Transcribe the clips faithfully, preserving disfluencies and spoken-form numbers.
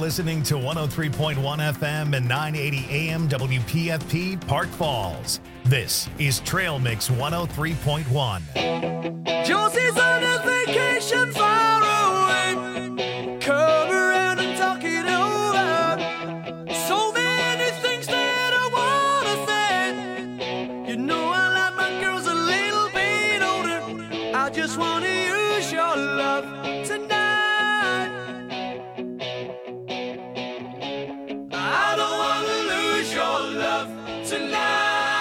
listening to one oh three point one F M and nine eighty A M W P F P Park Falls. This is Trail Mix one oh three point one. Josie's on a vacation far away. Come around and talk it over. So many things that I wanna say. You know I like my girls a little bit older. I just wanna use your love tonight. I don't wanna lose your love tonight.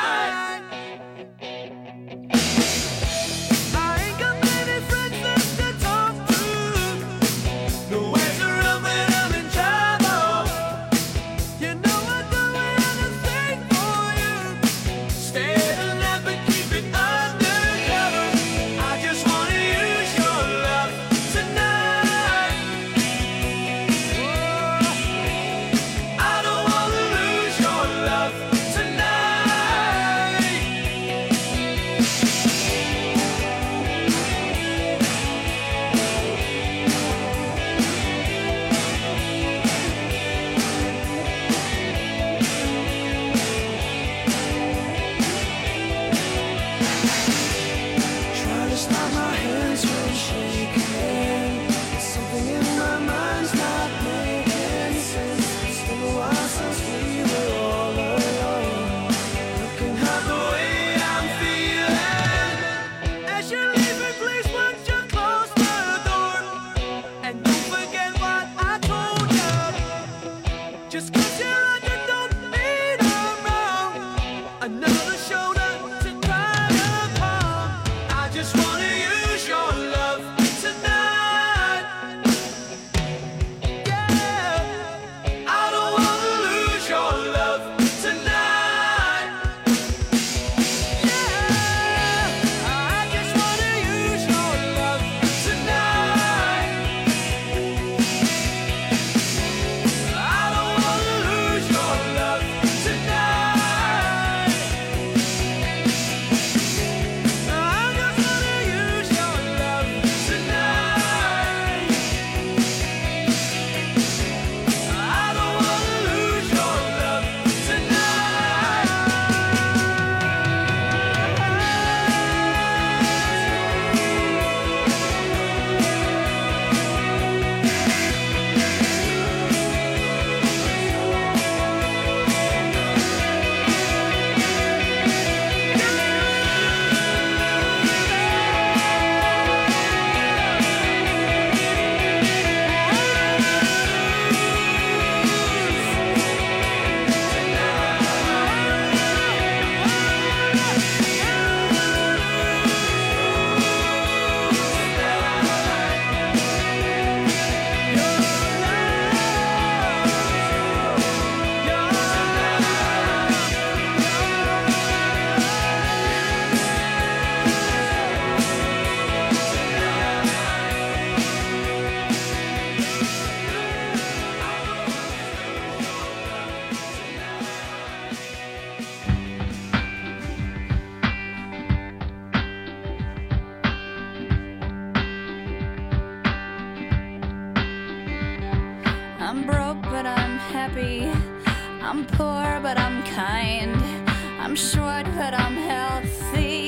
I'm broke, but I'm happy. I'm poor, but I'm kind. I'm short, but I'm healthy.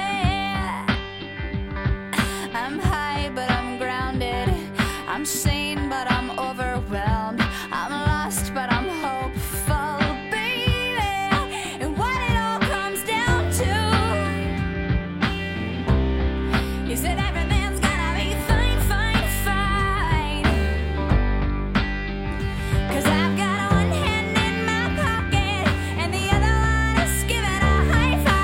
Yeah. I'm high, but I'm grounded. I'm sane, but I'm overwhelmed. I'm lost, but I'm hopeful, baby. And what it all comes down to is that everything's gonna be fine, fine, fine. 'Cause I've got one hand in my pocket and the other one is giving a high five.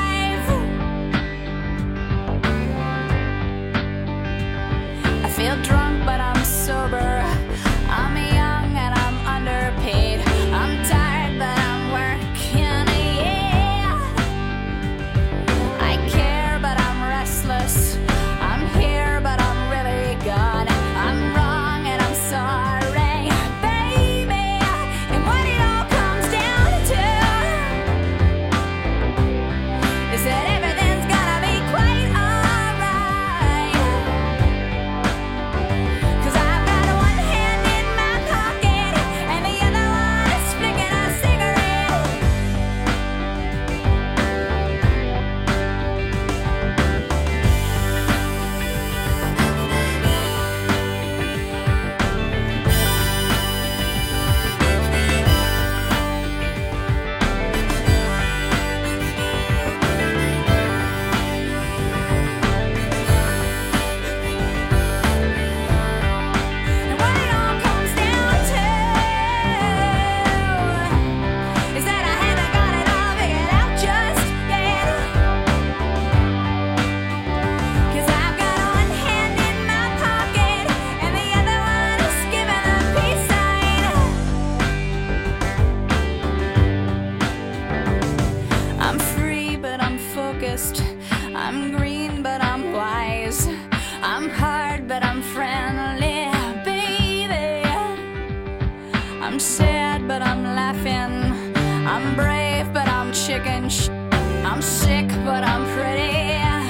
I'm sad, but I'm laughing. I'm brave, but I'm chicken sh- I'm sick, but I'm pretty.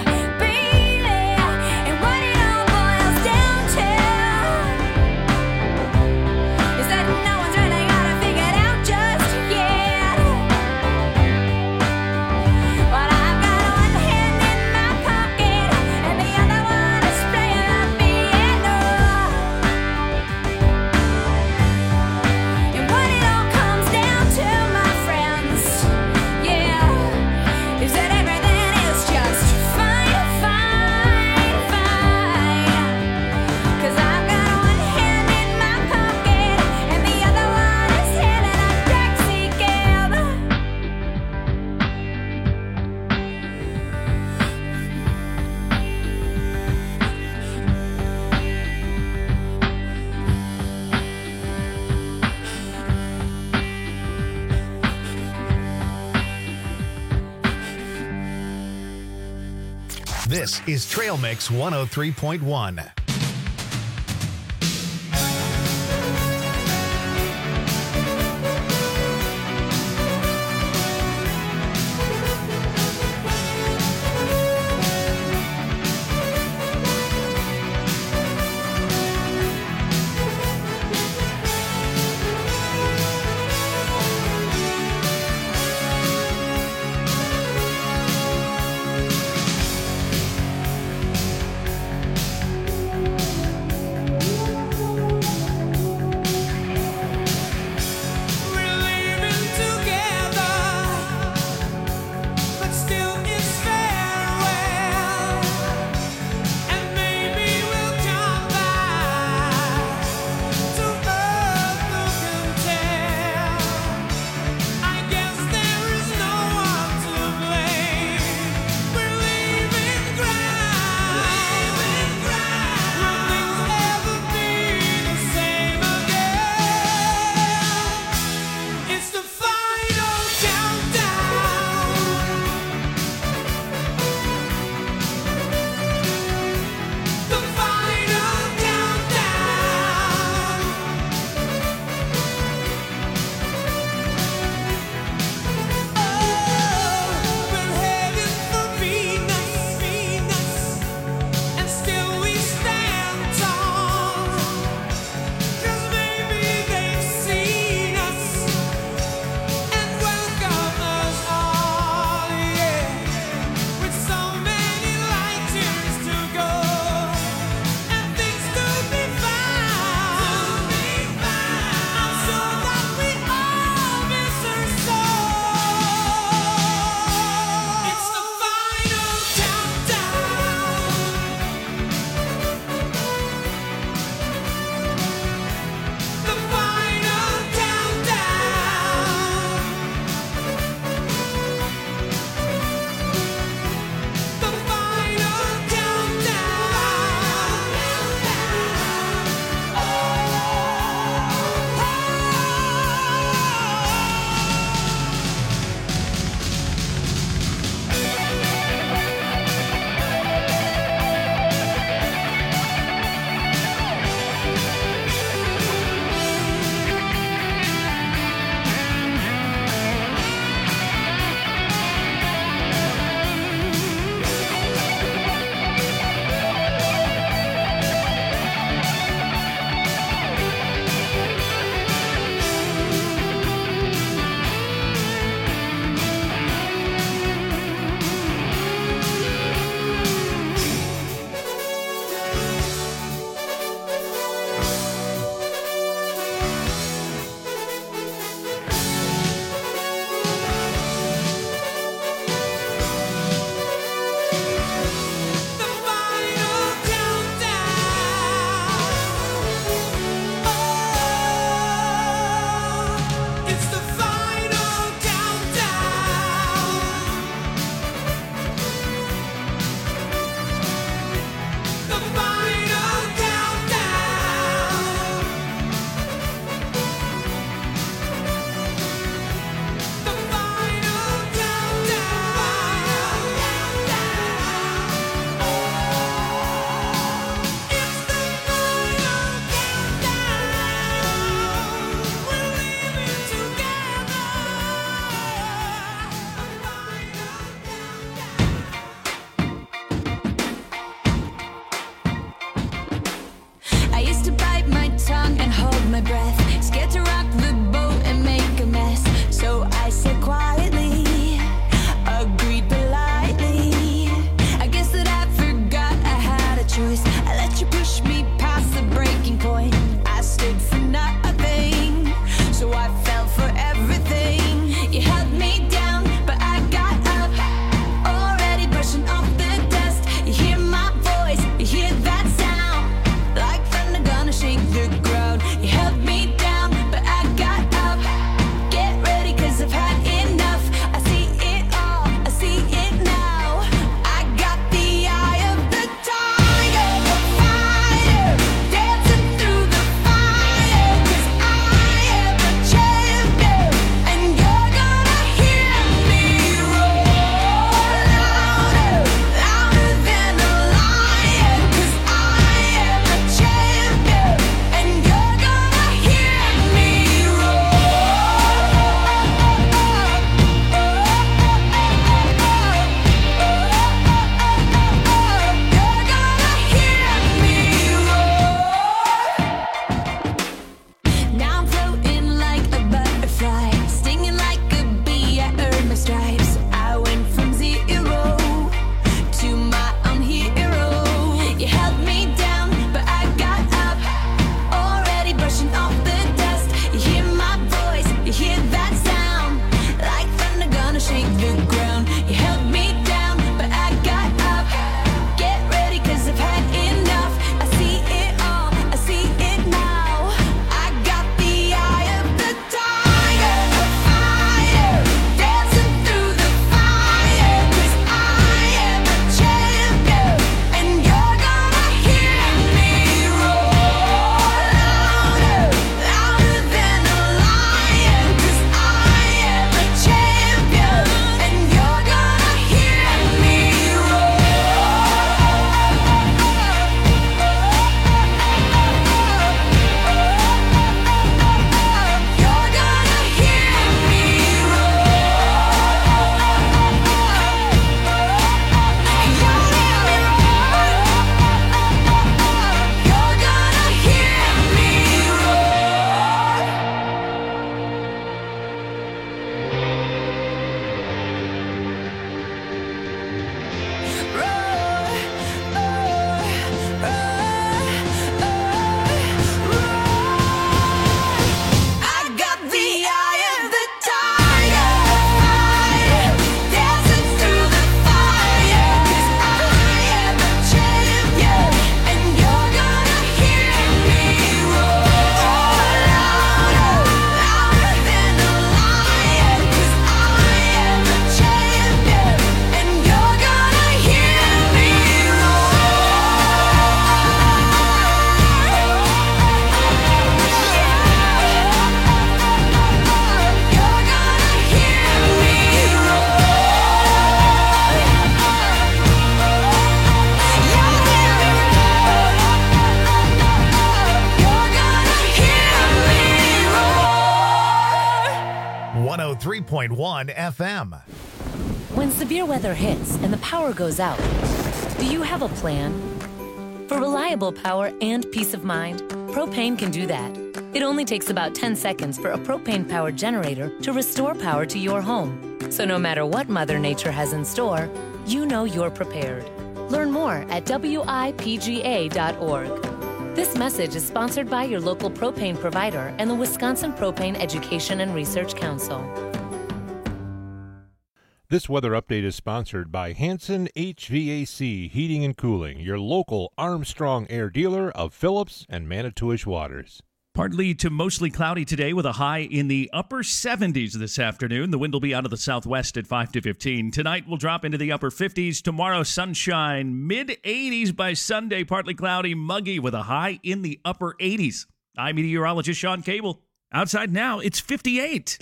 This is Trail Mix one oh three point one. the ground. You held me down, but I got up. Get ready, cause I've had enough. I see it all, I see it now. I got the eye of the tiger, a fire, dancing through the fire. Cause I am a champion, and you're gonna hear me roar louder, louder than a lion. Cause I am a champion, and you're gonna hear me You're gonna hear me You're gonna hear me I got the eye of the tiger, fire, dancing through the fire. Cause I am a champion, and you're gonna hear me roar louder, louder than a lion. Cause I am a champion, and you're gonna hear me You're gonna hear me You're gonna hear me roar. one oh three point one F M. When severe weather hits and the power goes out, do you have a plan? For reliable power and peace of mind, Propane can do that. It only takes about ten seconds for a propane-powered generator to restore power to your home. So no matter what Mother Nature has in store, you know you're prepared. Learn more at W I P G A dot org. This message is sponsored by your local propane provider and the Wisconsin Propane Education and Research Council. This weather update is sponsored by Hanson H V A C Heating and Cooling, your local Armstrong Air dealer of Phillips and Manitowish Waters. Partly to mostly cloudy today with a high in the upper seventies this afternoon. The wind will be out of the southwest at five to fifteen. Tonight we'll drop into the upper fifties. Tomorrow sunshine, mid eighties by Sunday. Partly cloudy, muggy with a high in the upper eighties. I'm meteorologist Sean Cable. Outside now, it's fifty-eight.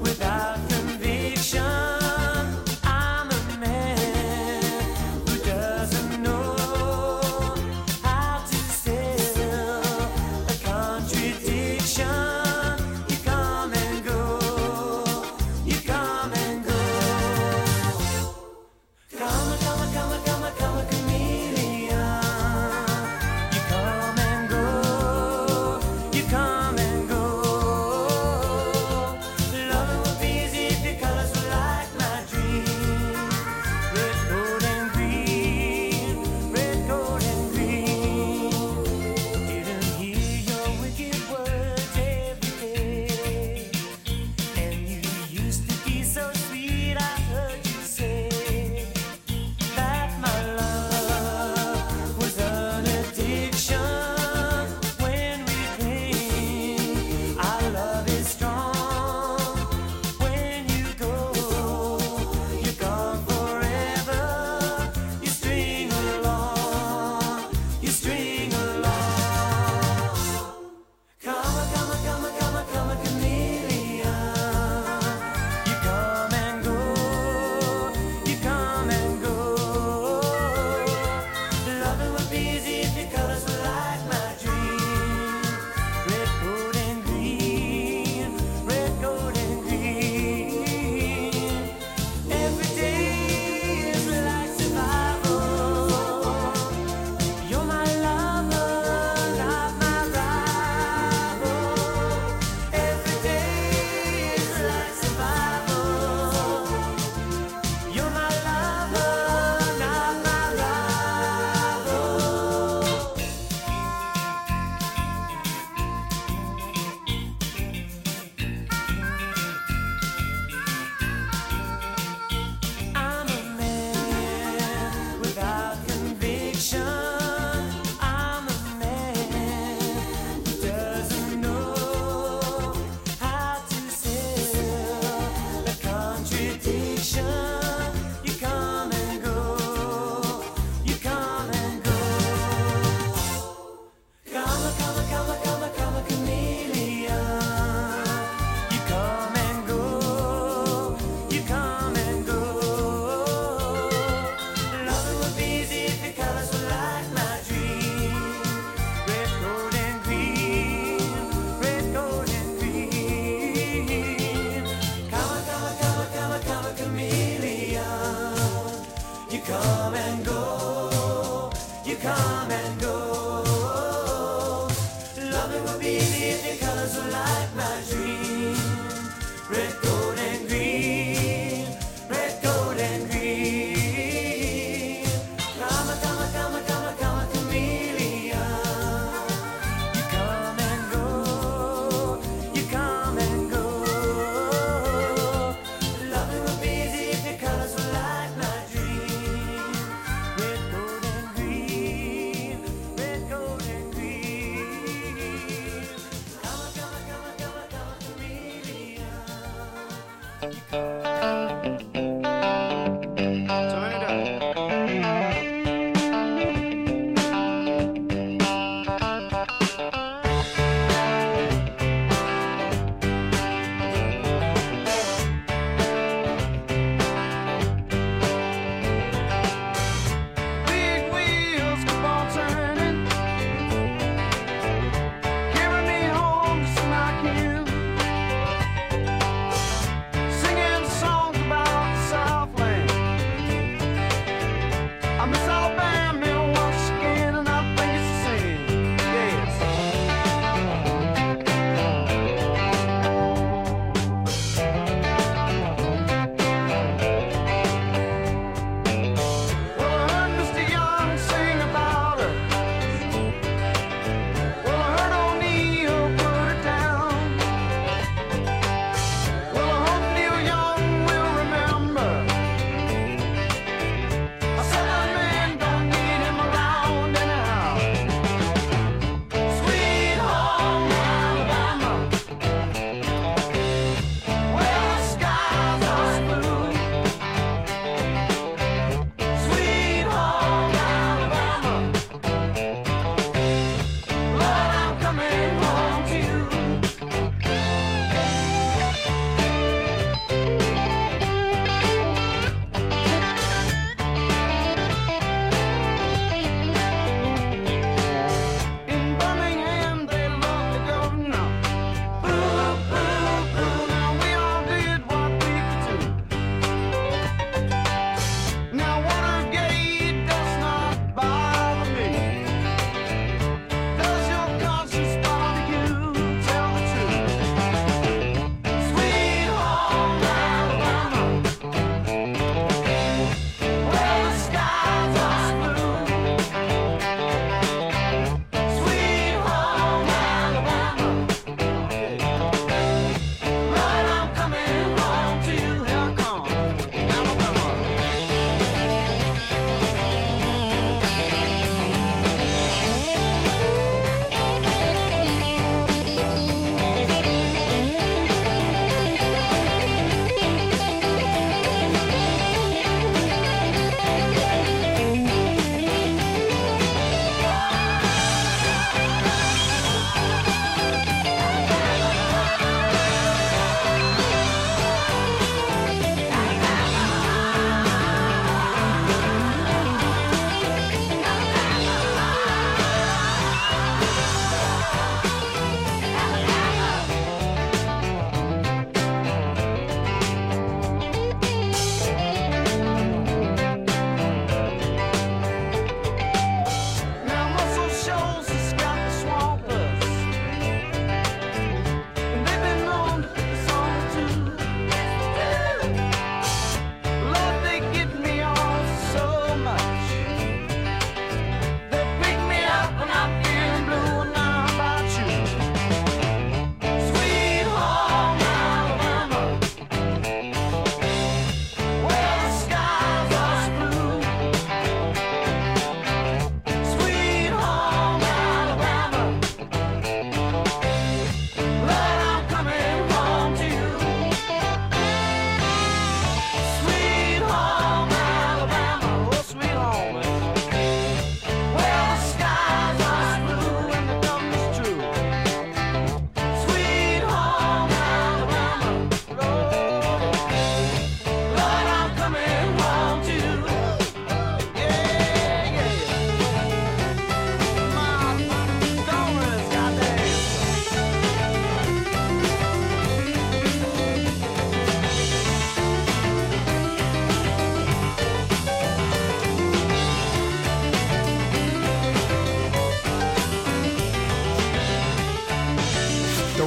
Without conviction, I'm a man who does come and go. Loving would be easy if your colors were like my dream. Red, gold, and green. Red, gold, and green. Come a, come a, come a, come a, come a chameleon. You come and go. You come and go. Loving would be easy if your colors were like my dream. Red, gold, and green. Red, gold, and green. Come a, come a, come a, come a, come a chameleon. Turn it up. Big wheels keep on turning, carry me home just like you. Singing songs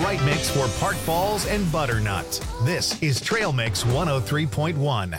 right mix for Park Falls and Butternut. This is Trail Mix one oh three point one.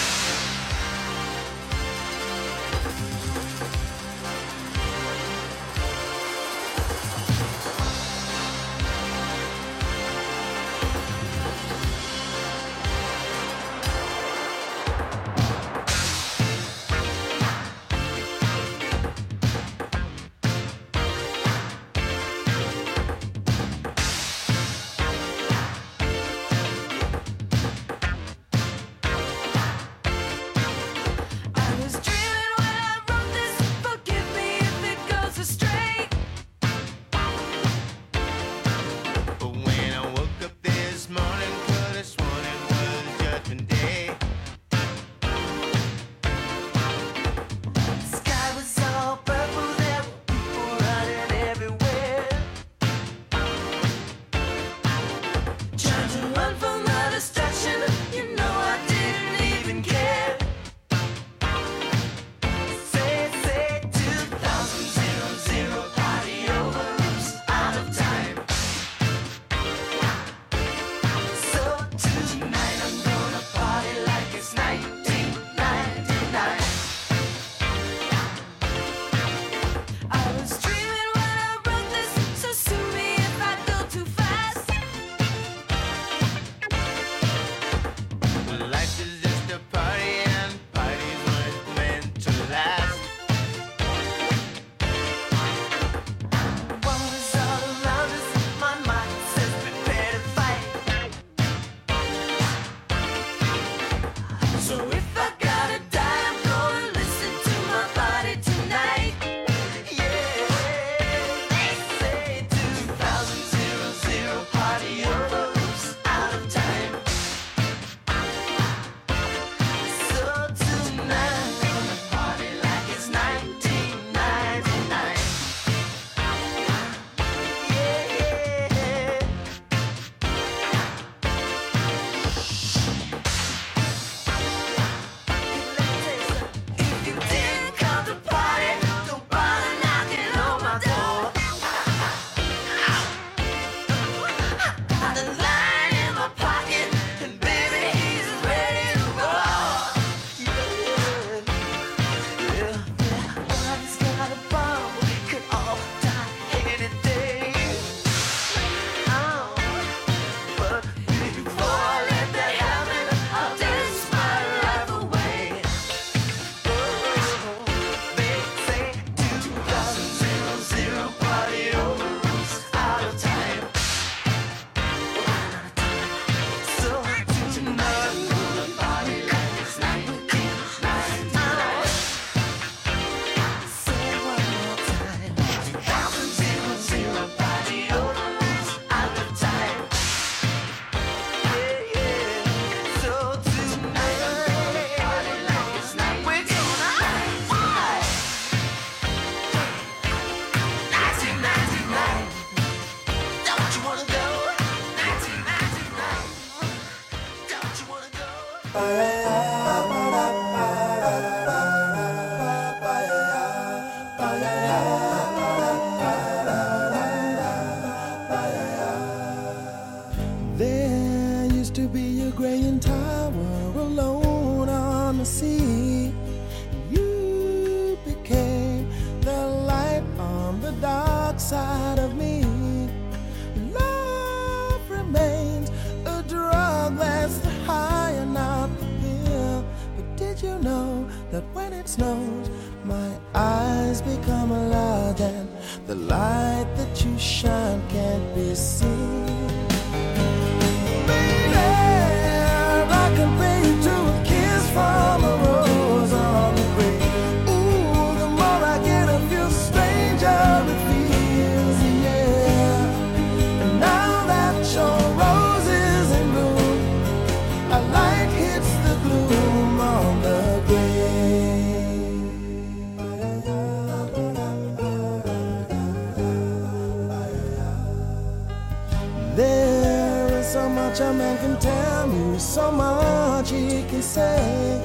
A man can tell me so much he can say.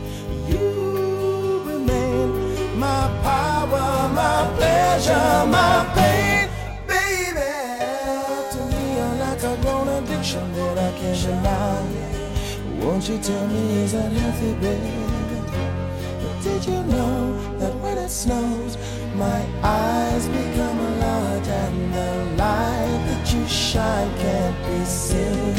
You remain my power, my pleasure, my pain, baby. To me, pleasure now. Won't you tell me, is that healthy, baby? But did you know that when it snows, my eyes become large and the light that you shine can't be seen?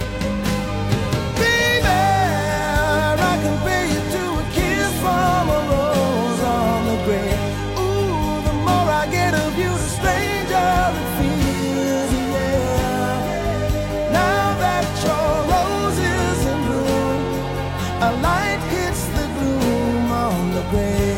Baby, I compare you to a kiss from a rose on the grave. Ooh, the more I get of you, the stranger it feels, yeah. Now that your rose is in bloom, a light hits the gloom on the grave.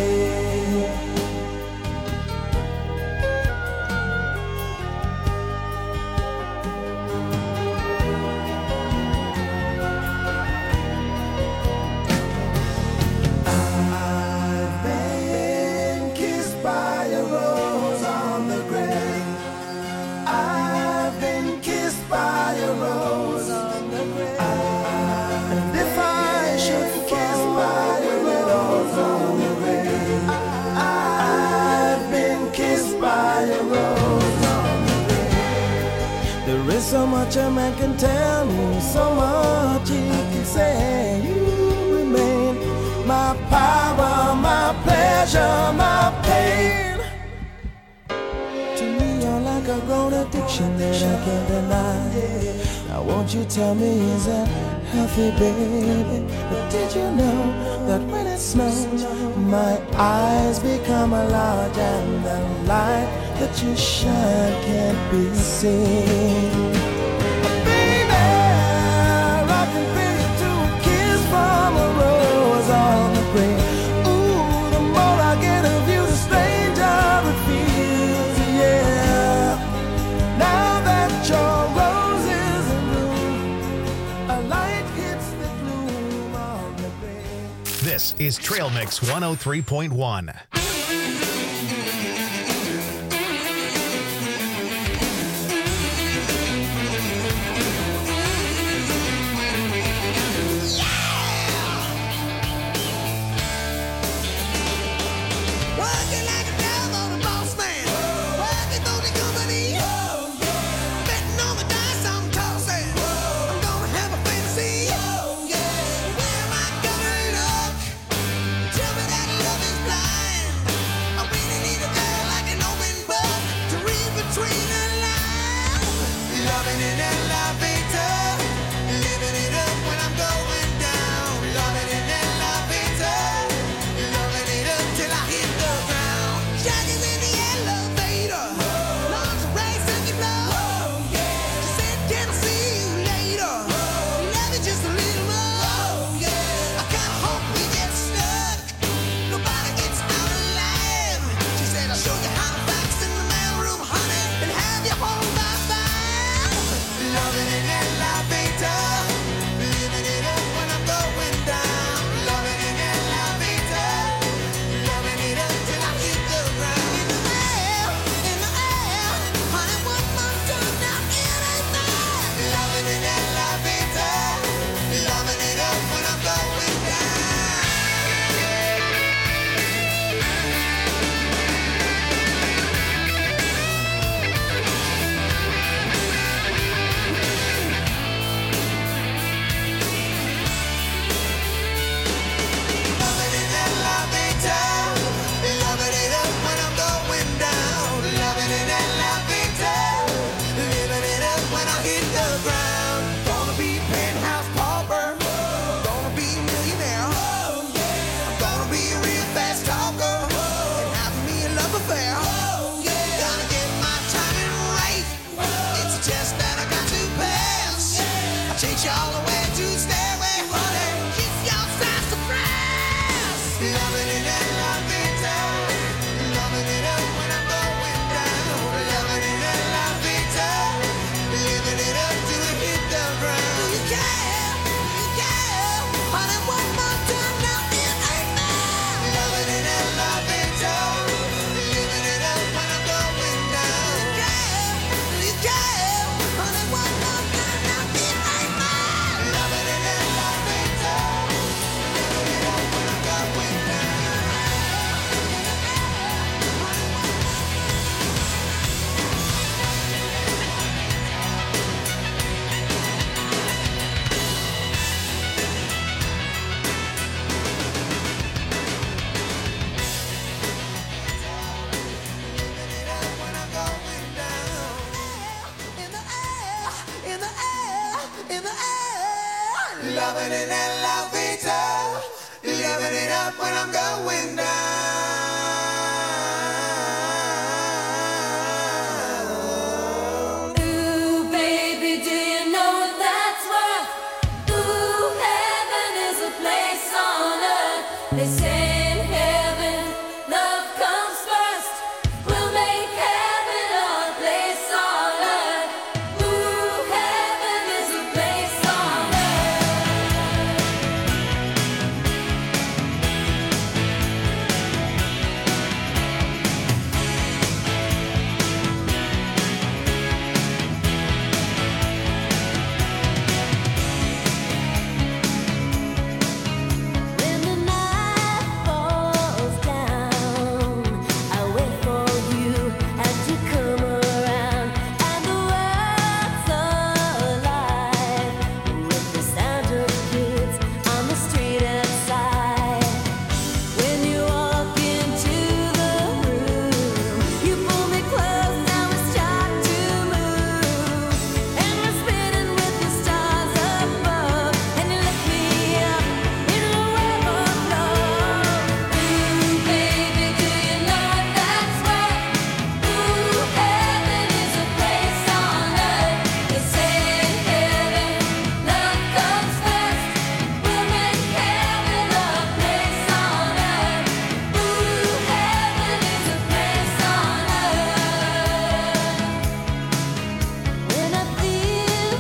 I've been kissed by a rose on the grave. I've been kissed by a rose on the grave. And if I should fall by a rose on the grave, I've been kissed by a rose on the grave. There is so much a man can tell me, so much he can say. You remain my power, my pleasure, my pain. To me, you're like a grown addiction that I can't deny. Now won't you tell me, is that healthy, baby? But did you know that when it snows, my eyes become large and the light that you shine can't be seen? Baby, I can feel you to a kiss from a rose on the grave. Ooh, the more I get of you, the stranger it feels, yeah. Now that your rose is in bloom, a light hits the gloom on the grave. This is Trail Mix one oh three point one. Working like a devil, a boss man. Working for the company. Betting on the dice, I'm tossing. I'm gonna have a fantasy. Where am I going up? Tell me that love is blind. up when I'm going down. Ooh, baby, do you know what that's worth? Ooh, heaven is a place on earth. They say in heaven, love comes first. We'll make heaven our place on earth. Ooh, heaven is a place on When the night falls down, I wait for you as you come around, and the world's alive with the sound of kids on the street outside. When you walk into the room, you pull me close, now we start to move, and we're spinning with the stars above, and you lift me up in a web of love. Ooh, baby, do you know what that's worth? Ooh, heaven is a place on earth. They say in heaven, love comes first. We'll make heaven a place on earth. Ooh, heaven is a place on earth. When I feel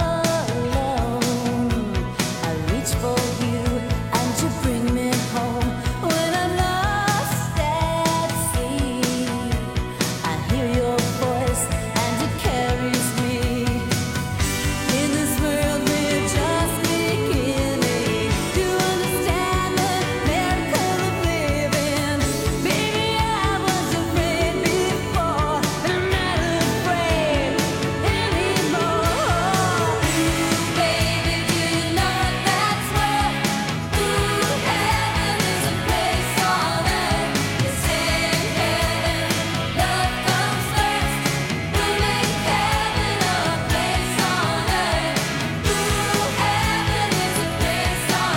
alone, I reach for you and you bring me home. When I'm lost at sea, I hear your voice and it carries me. In this world we're just beginning to understand the miracle of living. Baby, I was afraid before, but I'm not afraid anymore. Baby, do you know what that's worth? Ooh, heaven is a place on earth. They say in heaven, love comes first. We'll make heaven a place on earth. Ooh, heaven is a place on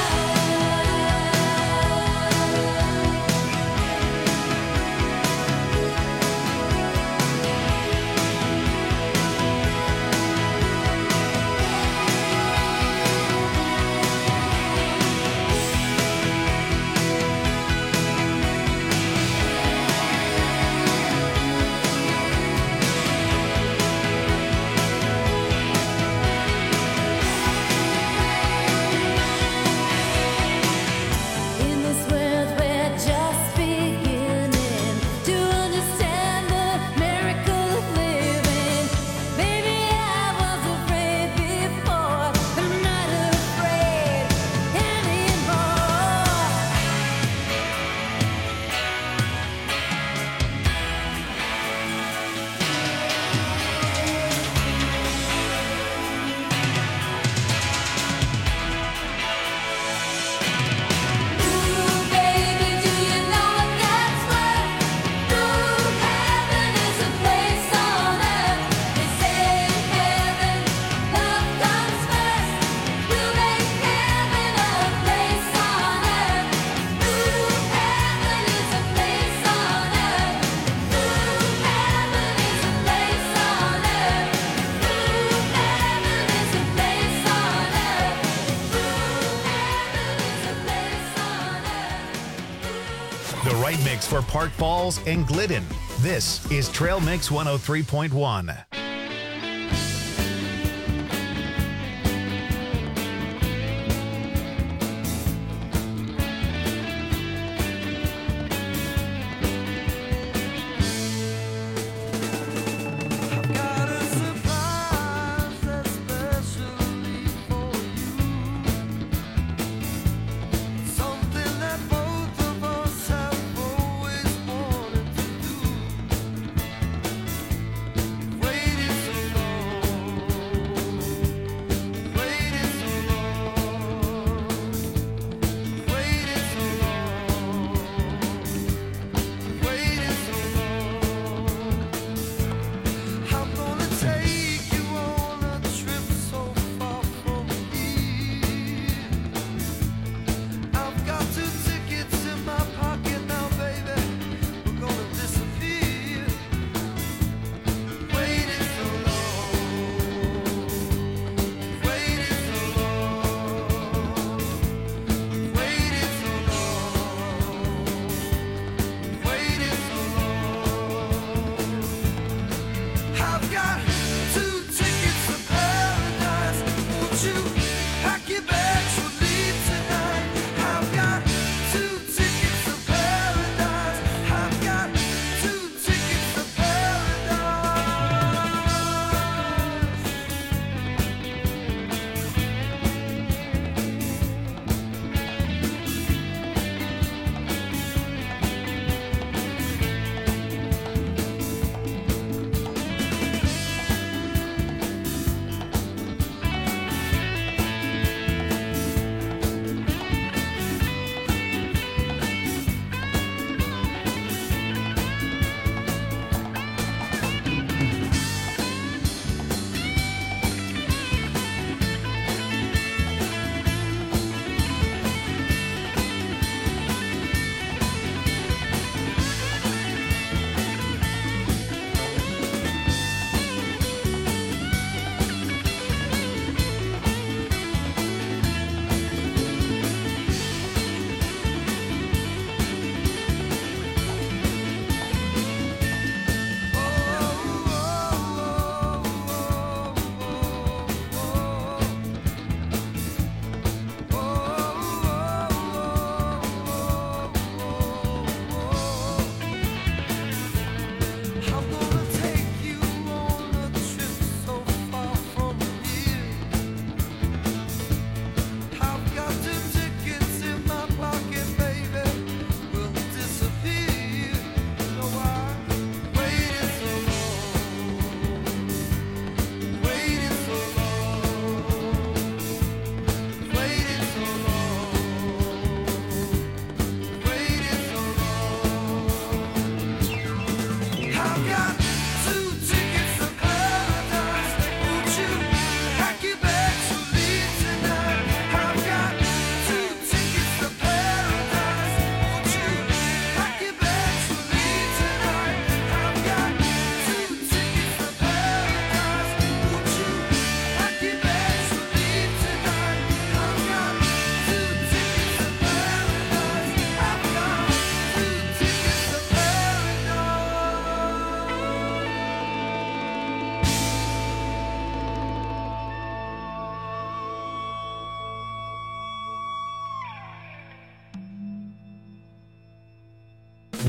In this world we're just beginning to understand the miracle of living. Baby, I was afraid before, but I'm not afraid anymore. Ooh, baby, do you know what that's worth? Ooh, heaven is a place on earth. They say in heaven, love comes first. We'll make heaven a place on earth. Ooh, heaven is a place on earth. Ooh, heaven is a place on earth. Ooh, heaven is a place on earth. Ooh, heaven is a place on earth. The right mix for Park Falls and Glidden. This is Trail Mix one oh three point one. Got a surprise especially for you. Something that both of us have always wanted to do.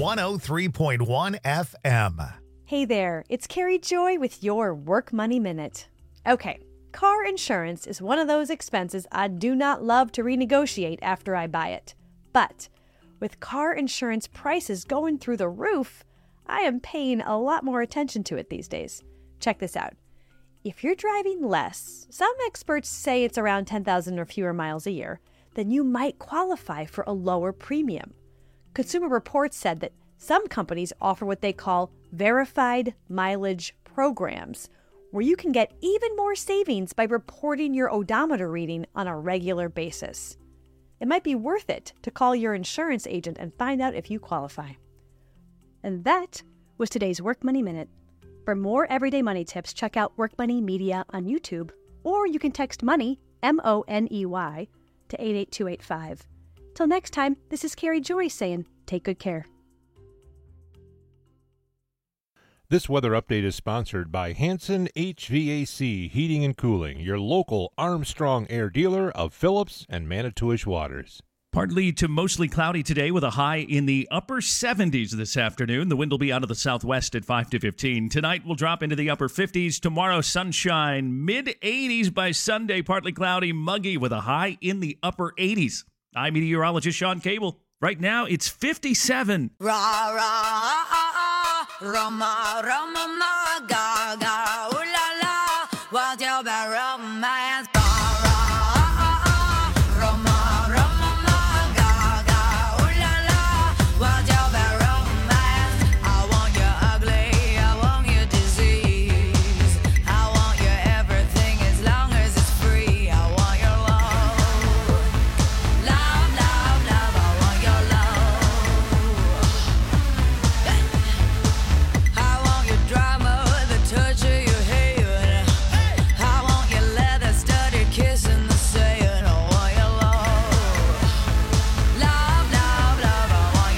one oh three point one F M. Hey there, it's Carrie Joy with your Work Money Minute. Okay, car insurance is one of those expenses I do not love to renegotiate after I buy it. But with car insurance prices going through the roof, I am paying a lot more attention to it these days. Check this out. If you're driving less, some experts say it's around ten thousand or fewer miles a year, then you might qualify for a lower premium. Consumer Reports said that some companies offer what they call verified mileage programs, where you can get even more savings by reporting your odometer reading on a regular basis. It might be worth it to call your insurance agent and find out if you qualify. And that was today's Work Money Minute. For more everyday money tips, check out Work Money Media on YouTube, or you can text MONEY, M O N E Y, to eight eight two eight five. Till next time, this is Carrie Joy saying, take good care. This weather update is sponsored by Hanson H V A C Heating and Cooling, your local Armstrong Air dealer of Phillips and Manitowish Waters. Partly to mostly cloudy today with a high in the upper seventies this afternoon. The wind will be out of the southwest at five to fifteen. Tonight we'll drop into the upper fifties. Tomorrow, sunshine, mid eighties by Sunday. Partly cloudy, muggy with a high in the upper eighties. I'm meteorologist Sean Cable. Right now, it's fifty-seven. Ra ra ah ah Roma Roma ma ga ga ooh la la what's your bad romance? Ra ra ah ah Roma Roma ma ga ga ooh la la what's your bad romance? I want you ugly, I want you disease, I want you everything as long as it's free. I want your love, love, love, love. I want your love. I want your drama, the touch of your hair. I want your leather studded kiss in the sand. I want your love, love, love, love. I want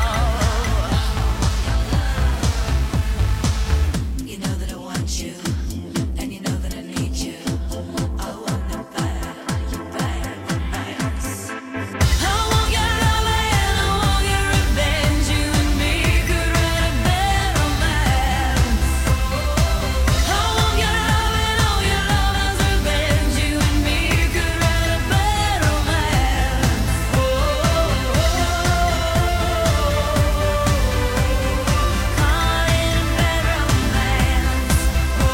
your love. You know that I want you, and you know that I need you. I want the bad, bad romance. I want your love and I want your revenge. You and me could write a bad romance. I want your love and all your love's revenge. You and me could write a bad romance. Oh, call it a bad romance. Oh,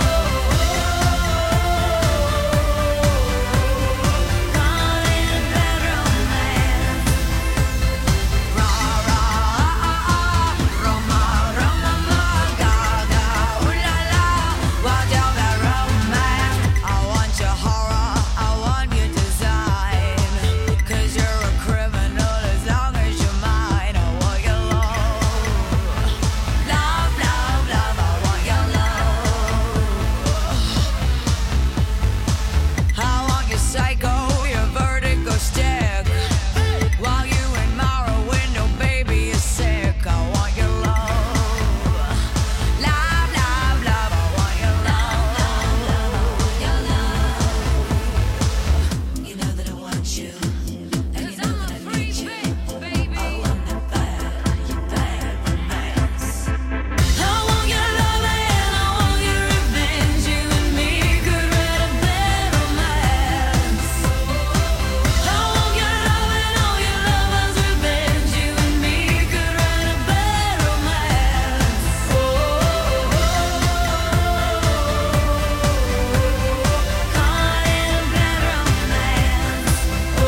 call it a bad romance. Ra ra ah ah Roma Roma ma ga ga ooh la la what's your bad romance? I want your horror, I want your design, 'cause you're a criminal as long as you're mine. I want your love, love, love, love. I want your love. I want your psycho, your vertigo stick, while you admire a window, baby, you're sick. I want your love, love, love, love. I want your love, your love. You know that I want you, and you know that I need you. I want the bad, bad romance. I want your love and I want your revenge. You and me could write a bad romance. I want your love and all your love's revenge. You and me could write a bad romance. Oh, call it a bad romance. Oh,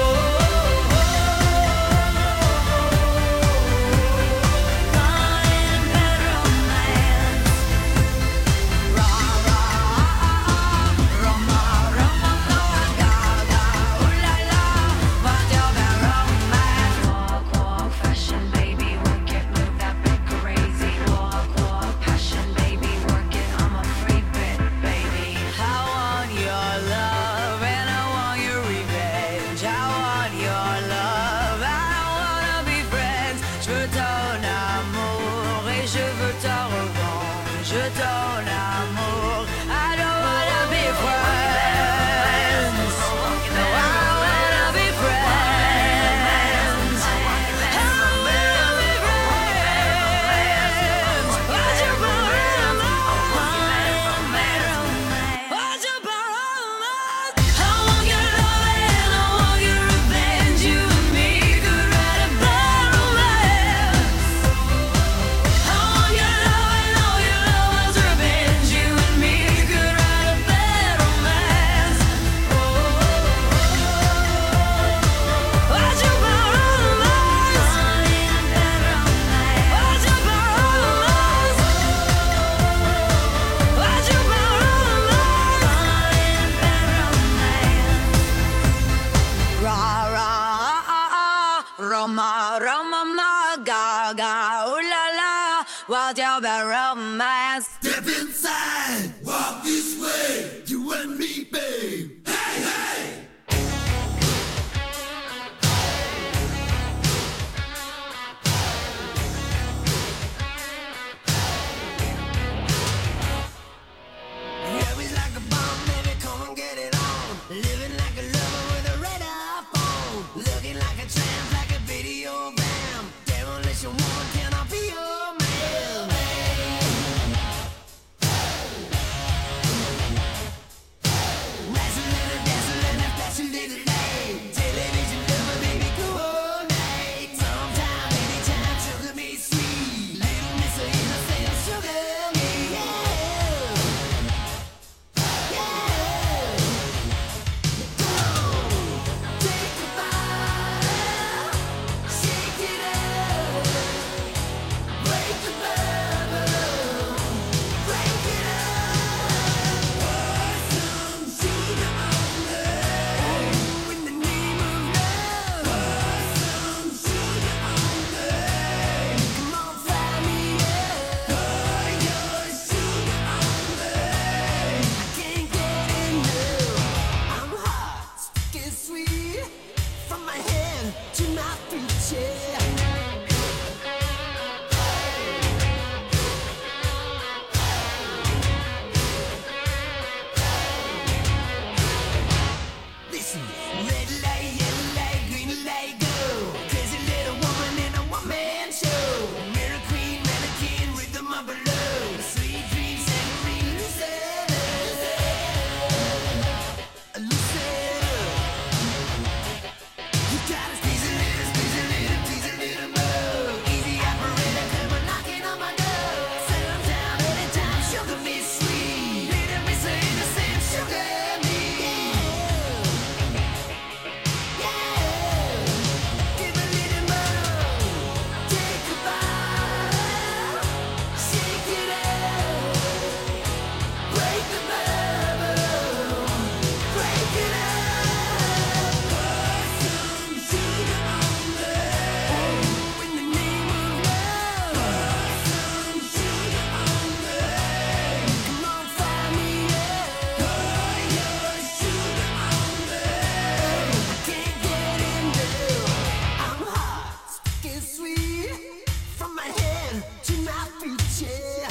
call it a bad romance. Ra ra ah ah Roma Roma ma ga ga ooh la la what's your bad romance? Walk walk fashion baby, work it, move that bit crazy. Walk walk passion baby, work it, I'm a freak bit baby. I want your love and I want your revenge. I want your love, I wanna be friends. Je veux ton amour et je veux ta revanche. Je ton amour, I don't wanna be friends. No, I wanna be friends. I wanna be friends. glass. Step inside, walk this way, you and me, babe. Hey, hey! Yeah, we like a bomb, baby, come and get it on. Living like a lover with a red iPhone. Looking like a tramp, like a video bam. Demolition woman, can I be your man? Wrestling, dancing, and flashing little light. Television lover, baby, go all night. Sometime, anytime, sugar me sweet. Little Miss Innocent, sugar me, yeah. From my head to my feet, yeah. Listen, red light, yellow light, green light, go. Crazy little woman in a one-man show. Mirror queen, mannequin, rhythm of a love. Sweet dreams and green Lucetta. Lucetta. You gotta squeeze a little, squeeze a little, please a little more. Easy operator, come on knocking on my door. Sometime, anytime, sugar me sweet. Little Miss Innocent, sugar me. Give a little more. Take a bite. Shake it up. Break the bubble. Break it up. Put some sugar on me. Oh, in the name of love. Put some sugar on me. Come on, find me, yeah. Put your sugar on me. I can't get enough. I'm hot, sticky sweet. From my head to my feet, yeah.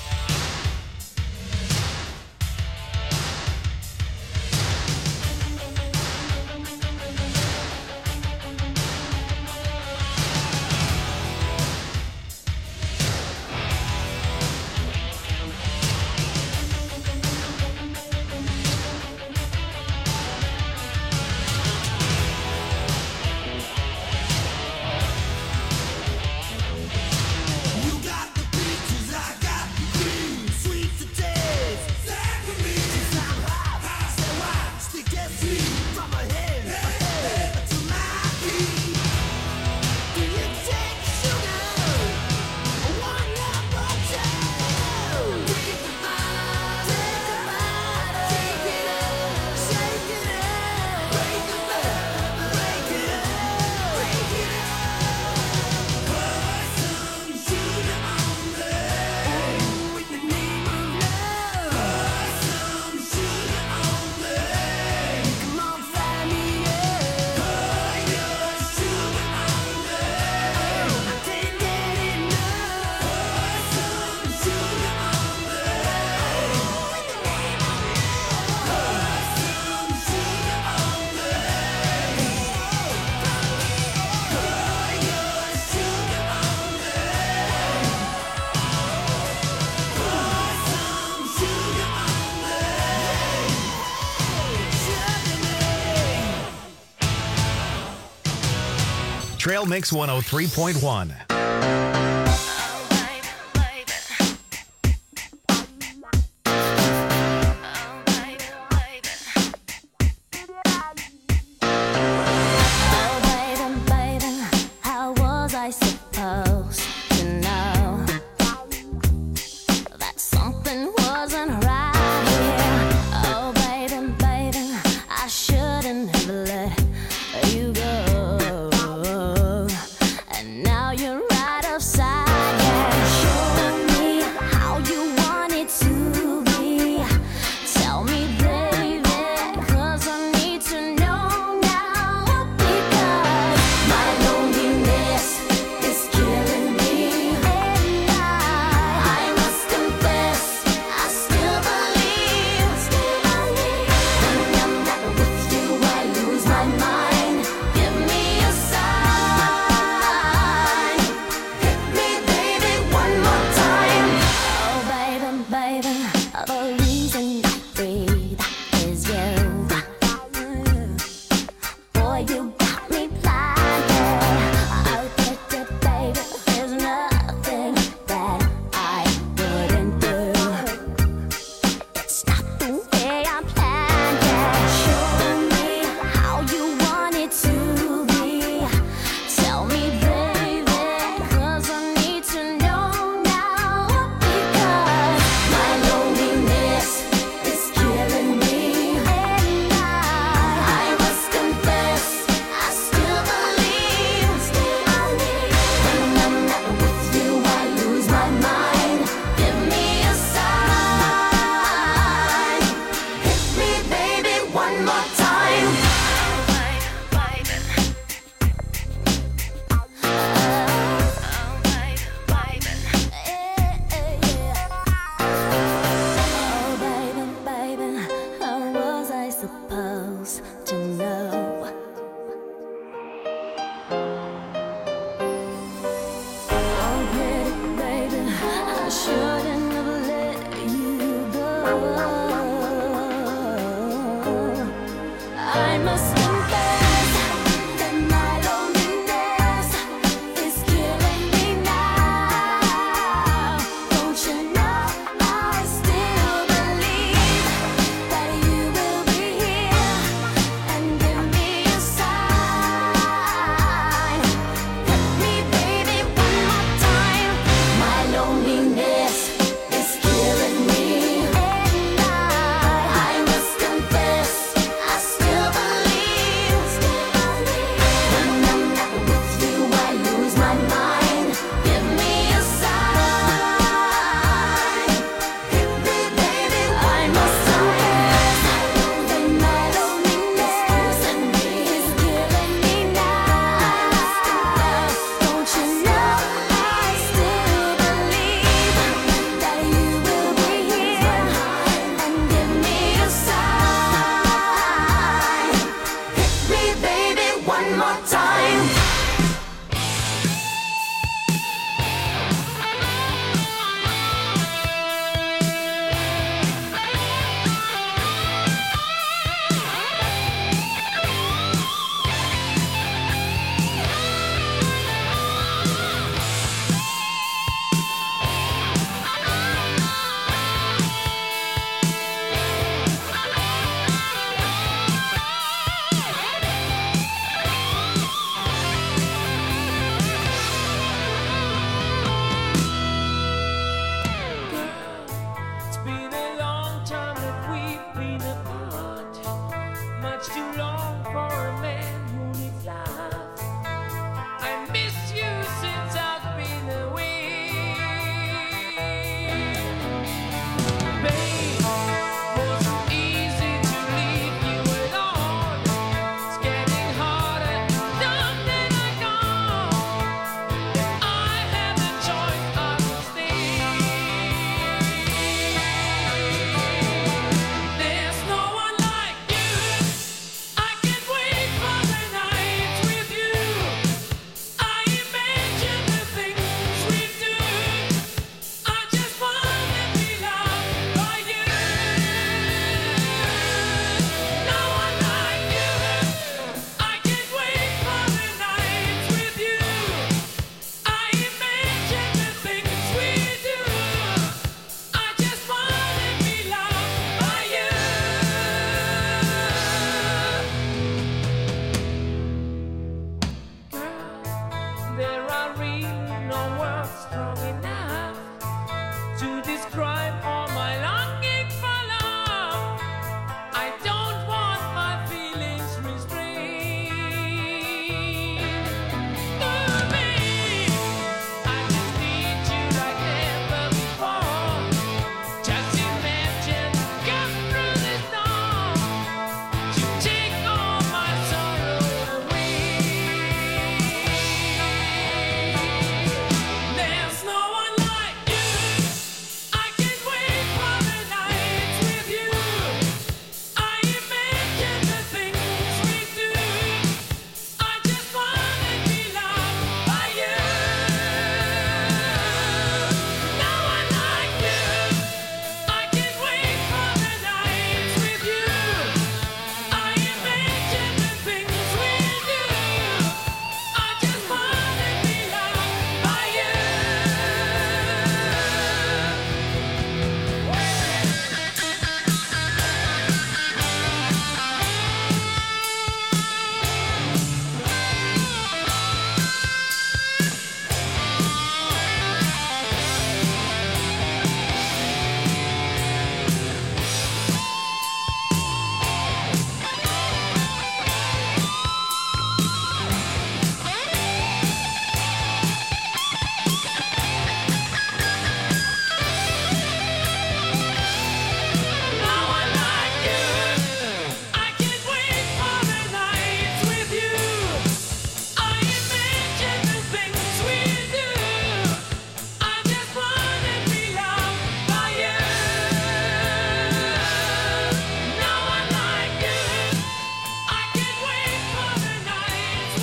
You got the peaches, I got the cream. Sweet to taste. Saccharin. Yes, I'm hot. So hot. Sticky sweet. From my head, my head to my feet. Do you take sugar? One number two. Take a bite. Take a bite. Shake it up. Shake it up. Break it up. Break it up. Break it up. Put some sugar on me. Oh, in the name of love. Put some sugar on me. Come on, find me, yeah. Put your sugar on me. I can't get enough. Put some sugar on me. Oh, in the name of love. Put some sugar on me. Put your sugar on me. Put some sugar on me. Trail Mix one oh three point one.